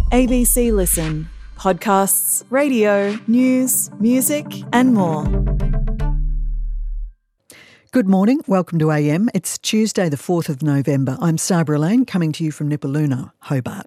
ABC Listen. Podcasts, radio, news, music and more. Good morning. Welcome to AM. It's Tuesday the 4th of November. I'm Sabra Lane coming to you from Nipaluna, Hobart.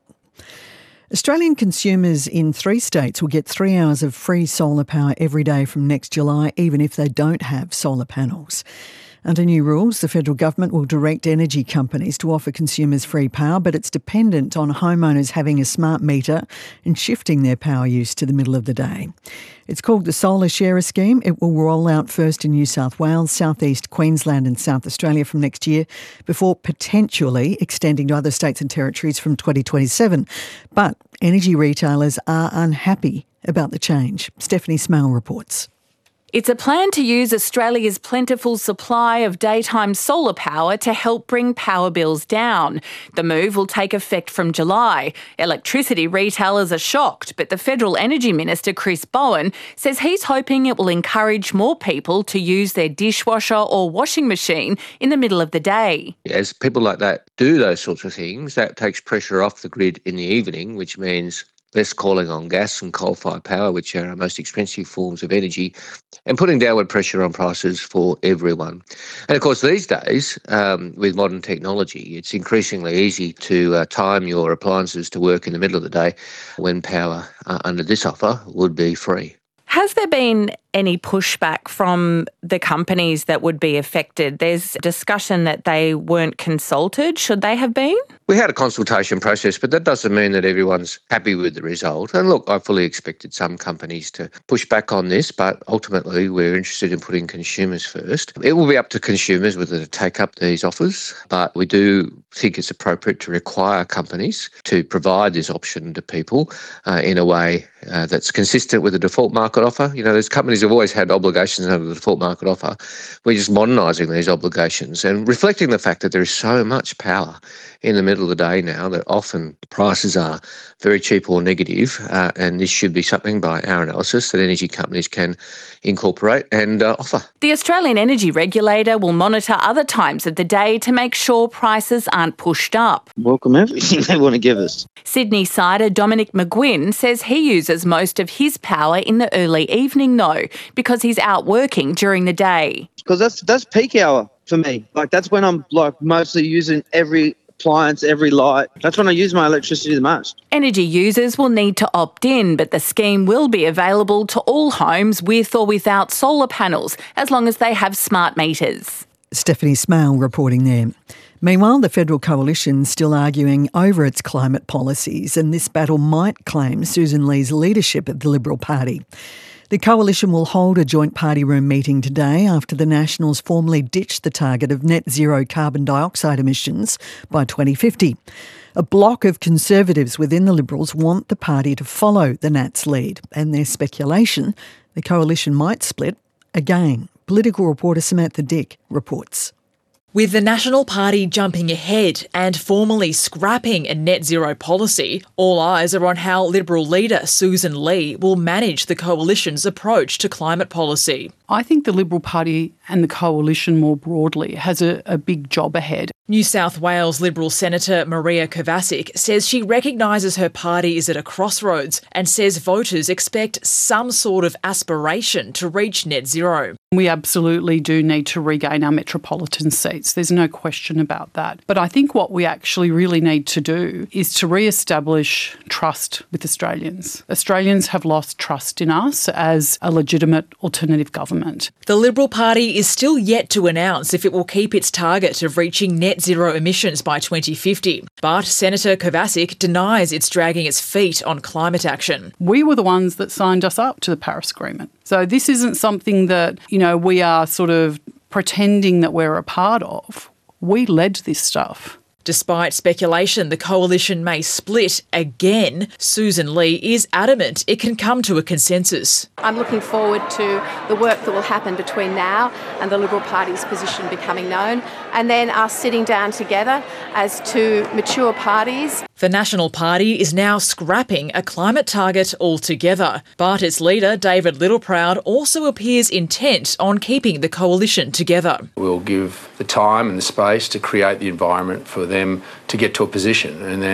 Australian consumers in 3 states will get 3 hours of free solar power every day from next July, even if they don't have solar panels. Under new rules, the federal government will direct energy companies to offer consumers free power, but it's dependent on homeowners having a smart meter and shifting their power use to the middle of the day. It's called the Solar Sharer Scheme. It will roll out first in New South Wales, South East Queensland and South Australia from next year, before potentially extending to other states and territories from 2027. But energy retailers are unhappy about the change. Stephanie Smale reports. It's a plan to use Australia's plentiful supply of daytime solar power to help bring power bills down. The move will take effect from July. Electricity retailers are shocked, but the Federal Energy Minister, Chris Bowen, says he's hoping it will encourage more people to use their dishwasher or washing machine in the middle of the day. As people like that do those sorts of things, that takes pressure off the grid in the evening, which means less calling on gas and coal-fired power, which are our most expensive forms of energy, and putting downward pressure on prices for everyone. And of course, these days, with modern technology, it's increasingly easy to time your appliances to work in the middle of the day when power under this offer would be free. Has there been any pushback from the companies that would be affected? There's discussion that they weren't consulted. Should they have been? We had a consultation process, but that doesn't mean that everyone's happy with the result. And look, I fully expected some companies to push back on this, but ultimately we're interested in putting consumers first. It will be up to consumers whether to take up these offers, but we do think it's appropriate to require companies to provide this option to people in a way that's consistent with the default market offer. You know, there's companies have always had obligations under the default market offer. We're just modernising these obligations and reflecting the fact that there is so much power in the middle of the day now that often prices are very cheap or negative, and this should be something by our analysis that energy companies can incorporate and offer. The Australian Energy Regulator will monitor other times of the day to make sure prices aren't pushed up. Welcome everything they want to give us. Sydney Sider Dominic McGuinn says he uses most of his power in the early evening though, because he's out working during the day. Because that's peak hour for me. Like that's when I'm mostly using every appliance, every light. That's when I use my electricity the most. Energy users will need to opt in, but the scheme will be available to all homes with or without solar panels, as long as they have smart meters. Stephanie Smale reporting there. Meanwhile, the federal coalition's still arguing over its climate policies, and this battle might claim Susan Lee's leadership of the Liberal Party. The coalition will hold a joint party room meeting today after the Nationals formally ditched the target of net zero carbon dioxide emissions by 2050. A block of Conservatives within the Liberals want the party to follow the Nats' lead, and there's speculation the coalition might split again. Political reporter Samantha Dick reports. With the National Party jumping ahead and formally scrapping a net zero policy, all eyes are on how Liberal leader Susan Lee will manage the coalition's approach to climate policy. I think the Liberal Party and the coalition more broadly has a big job ahead. New South Wales Liberal Senator Maria Kovacic says she recognises her party is at a crossroads and says voters expect some sort of aspiration to reach net zero. We absolutely do need to regain our metropolitan seats. There's no question about that. But I think what we actually really need to do is to re-establish trust with Australians. Australians have lost trust in us as a legitimate alternative government. The Liberal Party is still yet to announce if it will keep its target of reaching net zero emissions by 2050. But Senator Kovacic denies it's dragging its feet on climate action. We were the ones that signed us up to the Paris Agreement. So this isn't something that, we are sort of pretending that we're a part of. We led this stuff. Despite speculation the coalition may split again, Susan Lee is adamant it can come to a consensus. I'm looking forward to the work that will happen between now and the Liberal Party's position becoming known, and then us sitting down together as two mature parties. The National Party is now scrapping a climate target altogether, but its leader, David Littleproud, also appears intent on keeping the coalition together. We'll give the time and the space to create the environment for them to get to a position, and then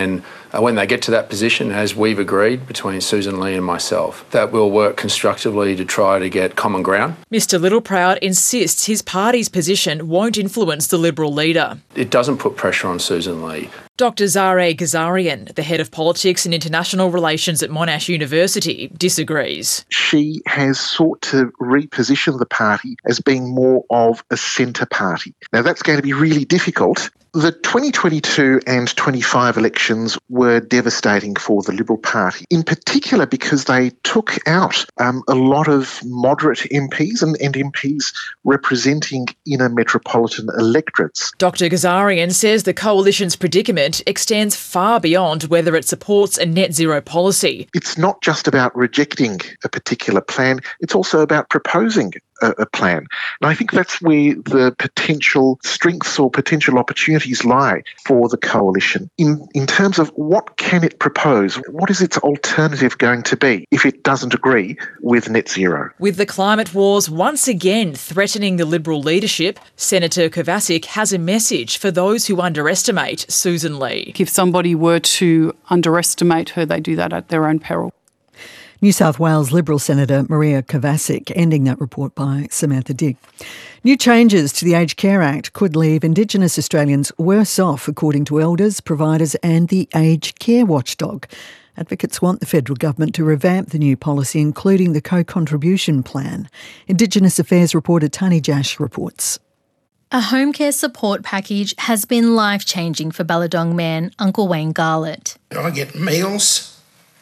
when they get to that position, as we've agreed between Susan Lee and myself, that we'll work constructively to try to get common ground. Mr Littleproud insists his party's position won't influence the Liberal leader. It doesn't put pressure on Susan Lee. Dr Zahra Ghazarian, the head of politics and international relations at Monash University, disagrees. She has sought to reposition the party as being more of a centre party. Now, that's going to be really difficult. The 2022 and 25 elections were devastating for the Liberal Party, in particular because they took out a lot of moderate MPs and MPs representing inner metropolitan electorates. Dr Ghazarian says the coalition's predicament extends far beyond whether it supports a net zero policy. It's not just about rejecting a particular plan, it's also about proposing a plan. And I think that's where the potential strengths or potential opportunities lie for the coalition. In terms of what can it propose, what is its alternative going to be if it doesn't agree with net zero? With the climate wars once again threatening the Liberal leadership, Senator Kovacic has a message for those who underestimate Susan Lee. If somebody were to underestimate her, they do that at their own peril. New South Wales Liberal Senator Maria Kovacic, ending that report by Samantha Dick. New changes to the Aged Care Act could leave Indigenous Australians worse off, according to elders, providers and the Aged Care Watchdog. Advocates want the federal government to revamp the new policy, including the co-contribution plan. Indigenous Affairs reporter Tani Jash reports. A home care support package has been life-changing for Balladong man Uncle Wayne Garlett. I get meals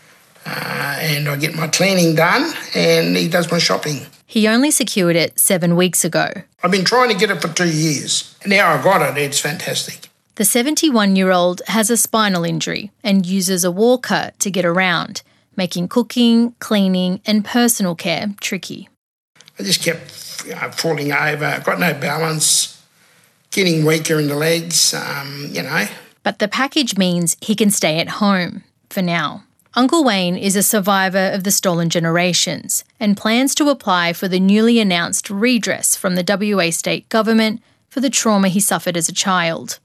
and I get my cleaning done and he does my shopping. He only secured it 7 weeks ago. I've been trying to get it for 2 years. Now I got it, it's fantastic. The 71-year-old has a spinal injury and uses a walker to get around, making cooking, cleaning and personal care tricky. I just kept falling over, got no balance, getting weaker in the legs, But the package means he can stay at home for now. Uncle Wayne is a survivor of the stolen generations and plans to apply for the newly announced redress from the WA state government for the trauma he suffered as a child.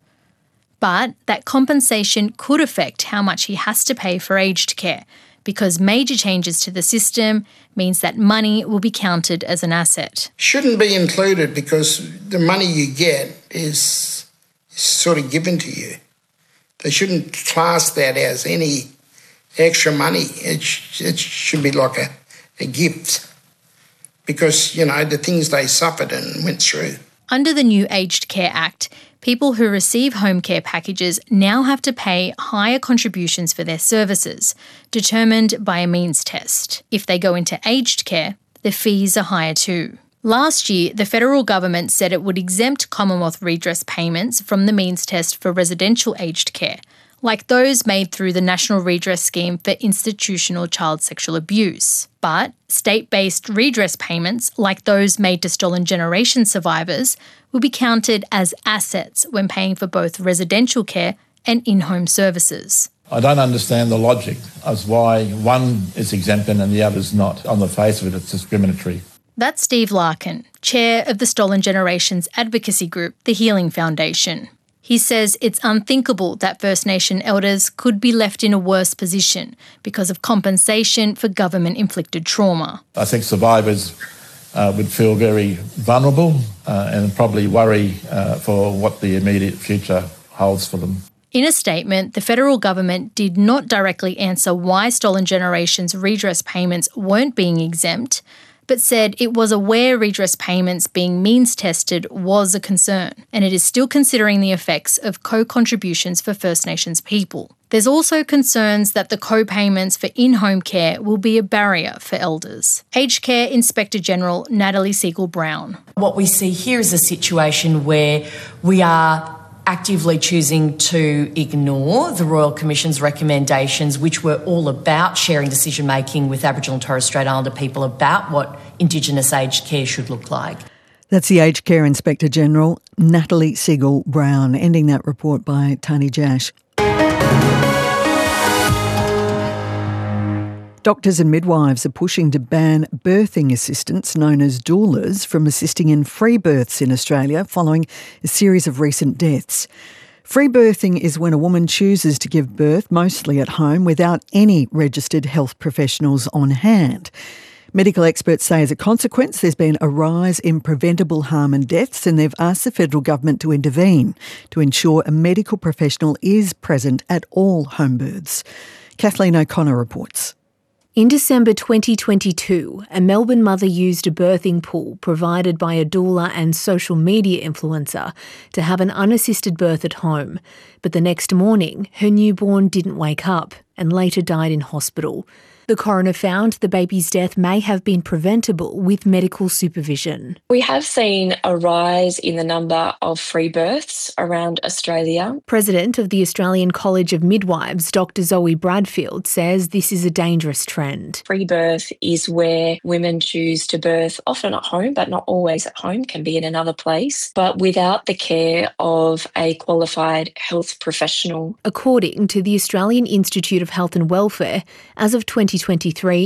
But that compensation could affect how much he has to pay for aged care, because major changes to the system means that money will be counted as an asset. Shouldn't be included because the money you get is sort of given to you. They shouldn't class that as any extra money. It should be like a gift because, the things they suffered and went through. Under the new Aged Care Act, people who receive home care packages now have to pay higher contributions for their services, determined by a means test. If they go into aged care, the fees are higher too. Last year, the federal government said it would exempt Commonwealth redress payments from the means test for residential aged care, like those made through the National Redress Scheme for Institutional Child Sexual Abuse. But state-based redress payments, like those made to stolen generation survivors, will be counted as assets when paying for both residential care and in-home services. I don't understand the logic as why one is exempted and the other's not. On the face of it, it's discriminatory. That's Steve Larkin, chair of the Stolen Generations advocacy group, the Healing Foundation. He says it's unthinkable that First Nation elders could be left in a worse position because of compensation for government-inflicted trauma. I think survivors would feel very vulnerable and probably worry for what the immediate future holds for them. In a statement, the federal government did not directly answer why Stolen Generations redress payments weren't being exempt, but said it was aware redress payments being means tested was a concern, and it is still considering the effects of co-contributions for First Nations people. There's also concerns that the co-payments for in-home care will be a barrier for elders. Aged Care Inspector General Natalie Siegel-Brown. What we see here is a situation where we are actively choosing to ignore the Royal Commission's recommendations, which were all about sharing decision-making with Aboriginal and Torres Strait Islander people about what Indigenous aged care should look like. That's the Aged Care Inspector General, Natalie Siegel-Brown, ending that report by Tani Jash. Doctors and midwives are pushing to ban birthing assistants, known as doulas, from assisting in free births in Australia following a series of recent deaths. Free birthing is when a woman chooses to give birth mostly at home without any registered health professionals on hand. Medical experts say as a consequence there's been a rise in preventable harm and deaths, and they've asked the federal government to intervene to ensure a medical professional is present at all home births. Kathleen O'Connor reports. In December 2022, a Melbourne mother used a birthing pool provided by a doula and social media influencer to have an unassisted birth at home. But the next morning, her newborn didn't wake up and later died in hospital. The coroner found the baby's death may have been preventable with medical supervision. We have seen a rise in the number of free births around Australia. President of the Australian College of Midwives, Dr. Zoe Bradfield, says this is a dangerous trend. Free birth is where women choose to birth, often at home, but not always at home, can be in another place, but without the care of a qualified health professional. According to the Australian Institute of Health and Welfare, as of 2023,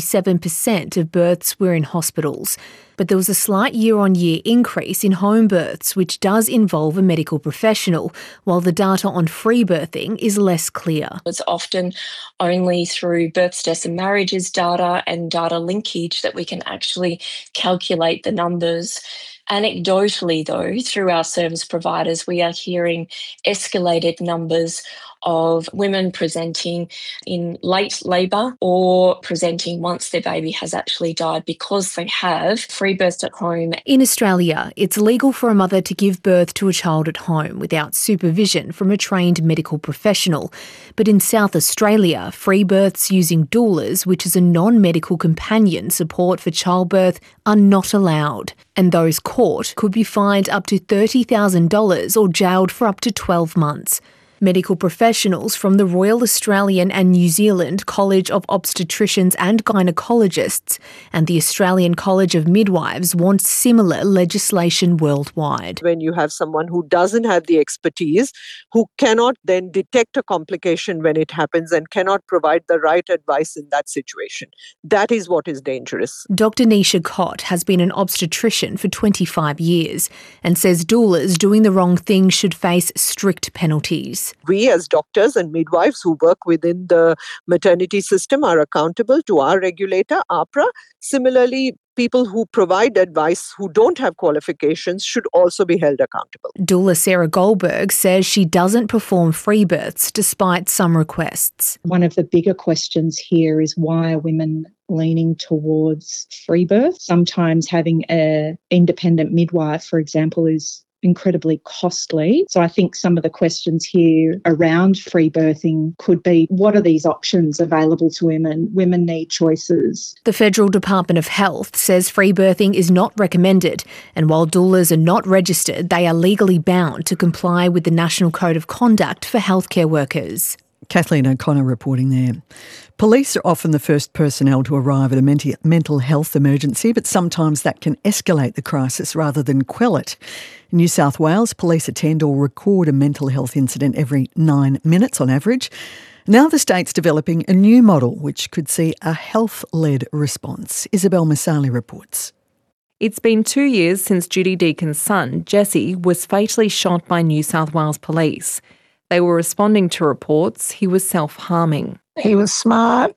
97% of births were in hospitals. But there was a slight year-on-year increase in home births, which does involve a medical professional, while the data on free birthing is less clear. It's often only through births, deaths and marriages data and data linkage that we can actually calculate the numbers. Anecdotally, though, through our service providers, we are hearing escalated numbers of women presenting in late labour or presenting once their baby has actually died because they have free births at home. In Australia, it's legal for a mother to give birth to a child at home without supervision from a trained medical professional. But in South Australia, free births using doulas, which is a non-medical companion support for childbirth, are not allowed. And those caught could be fined up to $30,000 or jailed for up to 12 months. Medical professionals from the Royal Australian and New Zealand College of Obstetricians and Gynecologists and the Australian College of Midwives want similar legislation worldwide. When you have someone who doesn't have the expertise, who cannot then detect a complication when it happens and cannot provide the right advice in that situation, that is what is dangerous. Dr. Nisha Kott has been an obstetrician for 25 years and says doulas doing the wrong thing should face strict penalties. We as doctors and midwives who work within the maternity system are accountable to our regulator, AHPRA. Similarly, people who provide advice who don't have qualifications should also be held accountable. Doula Sarah Goldberg says she doesn't perform free births despite some requests. One of the bigger questions here is why are women leaning towards free birth? Sometimes having an independent midwife, for example, is incredibly costly. So I think some of the questions here around free birthing could be, what are these options available to women? Women need choices. The Federal Department of Health says free birthing is not recommended, and while doulas are not registered, they are legally bound to comply with the National Code of Conduct for healthcare workers. Kathleen O'Connor reporting there. Police are often the first personnel to arrive at a mental health emergency, but sometimes that can escalate the crisis rather than quell it. In New South Wales, police attend or record a mental health incident every 9 minutes on average. Now the state's developing a new model which could see a health-led response. Isabel Masali reports. It's been 2 years since Judy Deacon's son, Jesse, was fatally shot by New South Wales police. They were responding to reports he was self-harming. He was smart,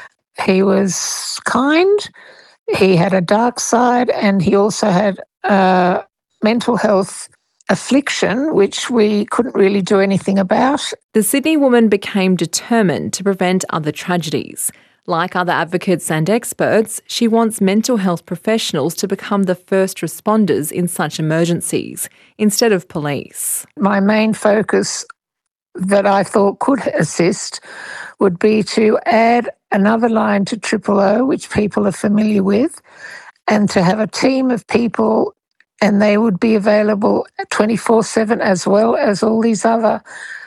he was kind, he had a dark side, and he also had a mental health affliction, which we couldn't really do anything about. The Sydney woman became determined to prevent other tragedies. Like other advocates and experts, she wants mental health professionals to become the first responders in such emergencies, instead of police. My main focus that I thought could assist would be to add another line to 000, which people are familiar with, and to have a team of people, and they would be available 24/7 as well as all these other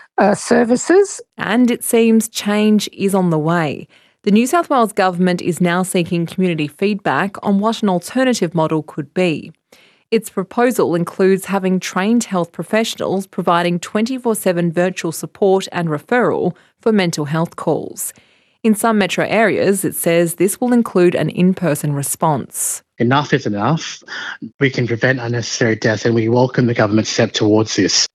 services. And it seems change is on the way. The New South Wales government is now seeking community feedback on what an alternative model could be. Its proposal includes having trained health professionals providing 24/7 virtual support and referral for mental health calls. In some metro areas, it says this will include an in-person response. Enough is enough. We can prevent unnecessary death, and we welcome the government's step towards this.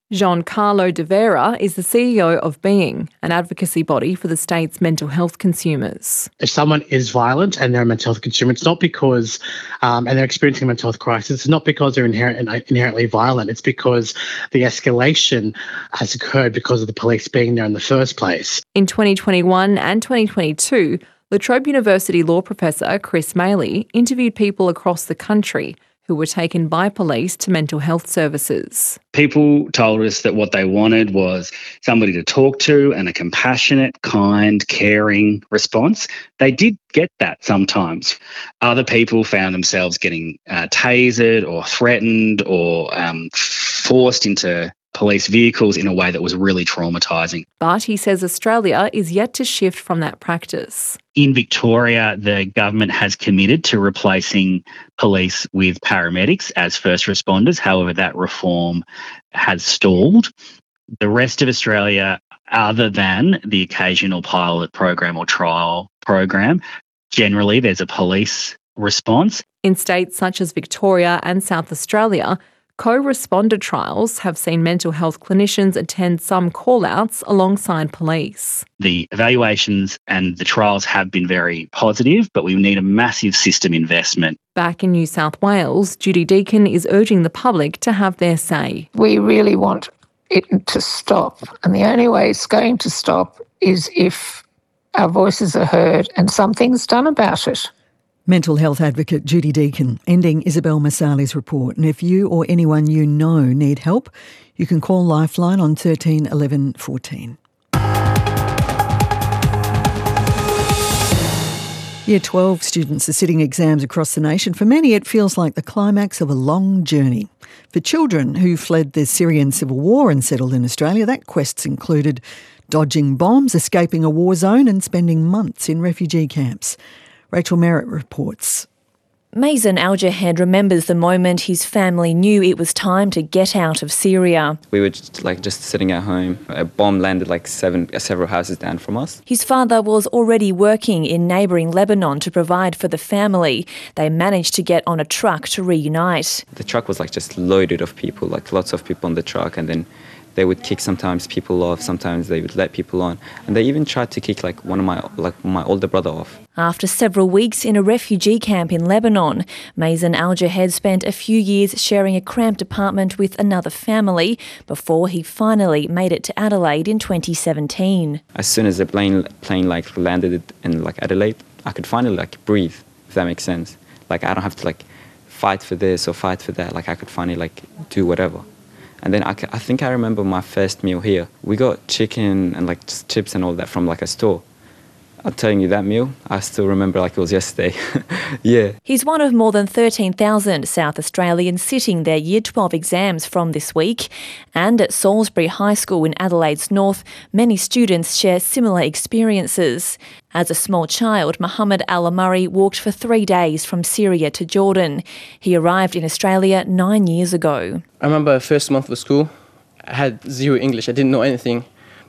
Giancarlo De Vera is the CEO of Being, an advocacy body for the state's mental health consumers. If someone is violent and they're a mental health consumer, it's not because, and they're experiencing a mental health crisis, it's not because they're inherently violent. It's because the escalation has occurred because of the police being there in the first place. In 2021 and 2022, La Trobe University law professor Chris Maley interviewed people across the country who were taken by police to mental health services. People told us that what they wanted was somebody to talk to and a compassionate, kind, caring response. They did get that sometimes. Other people found themselves getting tasered or threatened or forced into police vehicles in a way that was really traumatising. But he says Australia is yet to shift from that practice. In Victoria, the government has committed to replacing police with paramedics as first responders. However, that reform has stalled. The rest of Australia, other than the occasional pilot program or trial program, generally there's a police response. In states such as Victoria and South Australia, co-responder trials have seen mental health clinicians attend some call-outs alongside police. The evaluations and the trials have been very positive, but we need a massive system investment. Back in New South Wales, Judy Deakin is urging the public to have their say. We really want it to stop, and the only way it's going to stop is if our voices are heard and something's done about it. Mental health advocate Judy Deakin, ending Isabel Masali's report. And if you or anyone you know need help, you can call Lifeline on 13 11 14. Year 12 students are sitting exams across the nation. For many, it feels like the climax of a long journey. For children who fled the Syrian civil war and settled in Australia, that quest's included dodging bombs, escaping a war zone and spending months in refugee camps. Rachel Merritt reports. Mazen Al-Jahed remembers the moment his family knew it was time to get out of Syria. We were just sitting at home. A bomb landed several houses down from us. His father was already working in neighbouring Lebanon to provide for the family. They managed to get on a truck to reunite. The truck was just loaded of people, lots of people on the truck, and then they would kick sometimes people off, sometimes they would let people on. And they even tried to kick one of my older brother off. After several weeks in a refugee camp in Lebanon, Mazen Al-Jahed spent a few years sharing a cramped apartment with another family before he finally made it to Adelaide in 2017. As soon as the plane landed in Adelaide, I could finally breathe, if that makes sense. I don't have to fight for this or fight for that. I could finally do whatever. And then I think I remember my first meal here. We got chicken and just chips and all that from a store. I'm telling you, that meal, I still remember it was yesterday. Yeah. He's one of more than 13,000 South Australians sitting their Year 12 exams from this week. And at Salisbury High School in Adelaide's north, many students share similar experiences. As a small child, Muhammad Al-Amari walked for 3 days from Syria to Jordan. He arrived in Australia 9 years ago. I remember first month of school, I had zero English. I didn't know anything.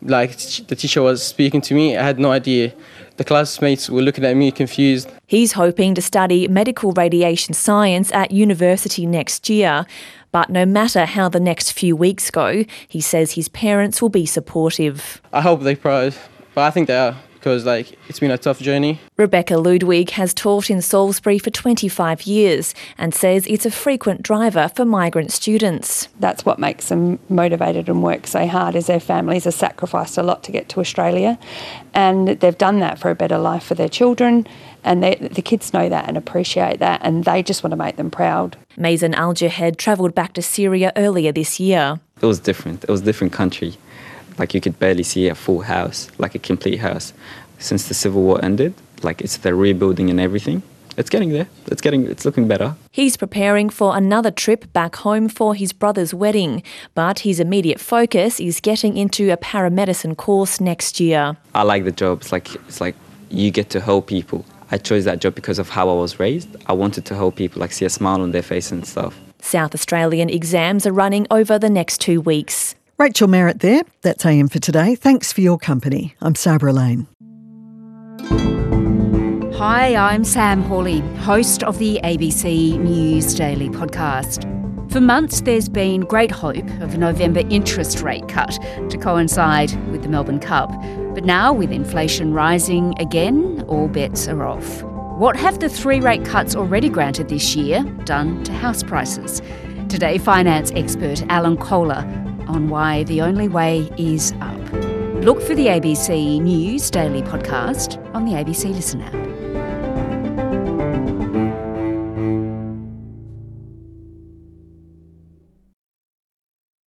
The teacher was speaking to me, I had no idea. The classmates were looking at me confused. He's hoping to study medical radiation science at university next year. But no matter how the next few weeks go, he says his parents will be supportive. I hope they're proud, but I think they are, because it's been a tough journey. Rebecca Ludwig has taught in Salisbury for 25 years and says it's a frequent driver for migrant students. That's what makes them motivated and work so hard, is their families have sacrificed a lot to get to Australia, and they've done that for a better life for their children, and the kids know that and appreciate that, and they just want to make them proud. Mazen Al-Jahed travelled back to Syria earlier this year. It was different. It was a different country. You could barely see a full house, a complete house. Since the civil war ended, they're rebuilding and everything. It's getting there. It's looking better. He's preparing for another trip back home for his brother's wedding, but his immediate focus is getting into a paramedicine course next year. I like the job. It's like you get to help people. I chose that job because of how I was raised. I wanted to help people, see a smile on their face and stuff. South Australian exams are running over the next 2 weeks. Rachel Merritt there. That's AM for today. Thanks for your company. I'm Sabra Lane. Hi, I'm Sam Hawley, host of the ABC News Daily podcast. For months, there's been great hope of a November interest rate cut to coincide with the Melbourne Cup. But now, with inflation rising again, all bets are off. What have the 3 rate cuts already granted this year done to house prices? Today, finance expert Alan Kohler on why the only way is up. Look for the ABC News Daily podcast on the ABC Listen app.